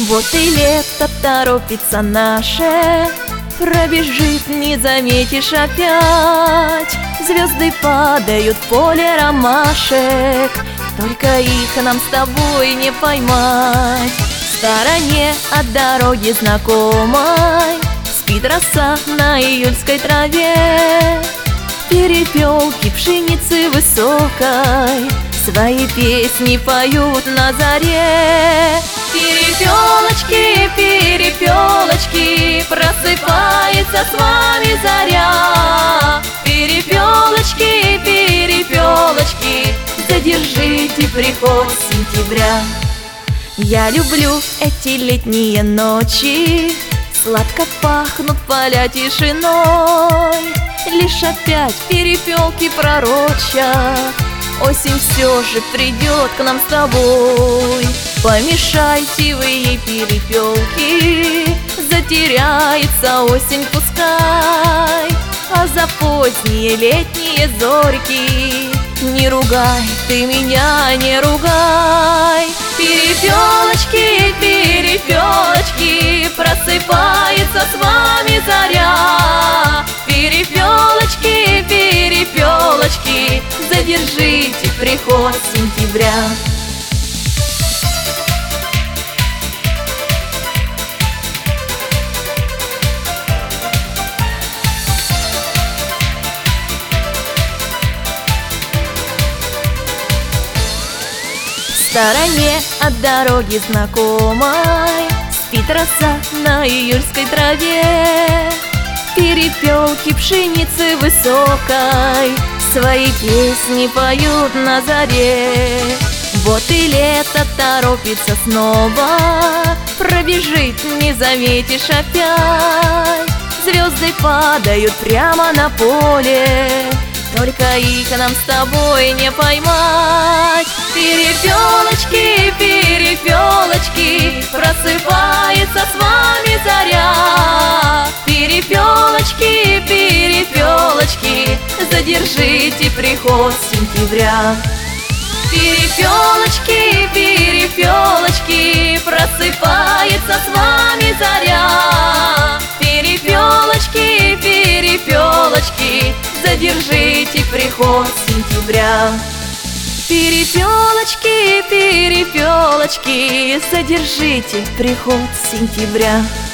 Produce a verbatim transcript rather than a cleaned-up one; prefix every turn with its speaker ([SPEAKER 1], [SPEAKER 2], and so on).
[SPEAKER 1] Вот и лето торопится наше, пробежит, не заметишь опять. Звезды падают в поле ромашек, только их нам с тобой не поймать. В стороне от дороги знакомой спит роса на июльской траве. Перепелки пшеницы высокой свои песни поют на заре. Перепелочки, перепелочки, просыпается с вами заря. Перепелочки, перепелочки, задержите приход сентября. Я люблю эти летние ночи, сладко пахнут поля тишиной. Лишь опять перепелки пророчат, осень все же придет к нам с тобой. Помешайте вы ей, перепелки, затеряется осень пускай. А за поздние летние зорьки не ругай ты меня, не ругай. Перепелочки, перепелочки, просыпается с вами заря. Перепелочки, перепелочки, задержите приход сентября. В стороне от дороги знакомой спит роса на июльской траве. Перепелки пшеницы высокой свои песни поют на заре. Вот и лето торопится снова, пробежит, не заметишь опять. Звезды падают прямо на поле, только их нам с тобой не поймать. Перепелочки, перепелочки, просыпается с вами заря. Перепелочки, перепелочки, задержите приход сентября. Перепелочки, перепелочки, просыпается с вами заря. Перепелочки, перепелочки, задержите приход сентября. Перепелочки, перепелочки, задержите приход сентября.